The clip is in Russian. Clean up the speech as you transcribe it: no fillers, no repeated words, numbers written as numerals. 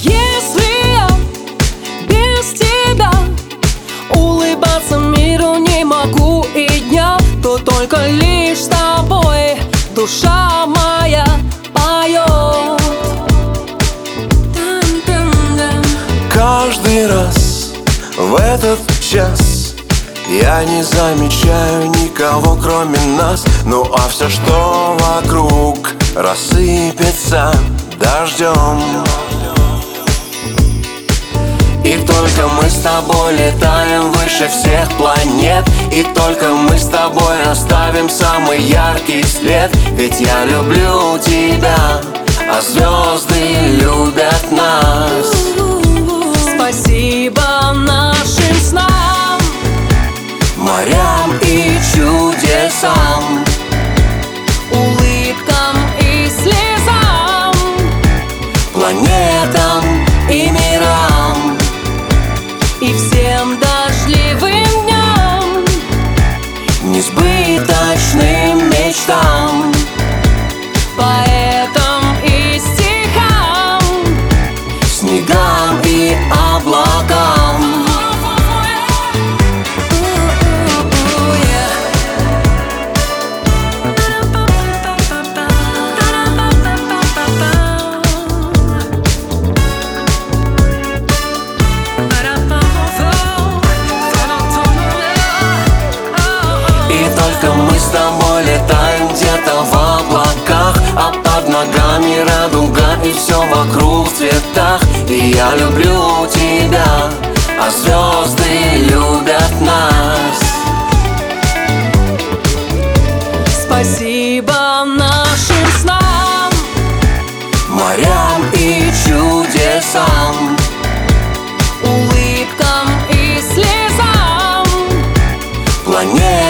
Если я без тебя улыбаться миру не могу и дня, то только лишь с тобой душа моя поет. Каждый раз в этот час я не замечаю никого, кроме нас. Ну а все, что вокруг, рассыпется дождем. И только мы с тобой летаем выше всех планет, и только мы с тобой оставим самый яркий след. Ведь я люблю тебя, а звезды любят нас. Спасибо нашим снам, морям и чудесам, улыбкам и слезам, планетам и мирам, и всем дождливым дням, несбыточным мечтам, поэтам и стихам, снегам и облакам. Мы с тобой летаем где-то в облаках, а под ногами радуга, и все вокруг в цветах. И я люблю тебя, а звезды любят нас. Спасибо нашим снам, морям и чудесам, улыбкам и слезам, планетам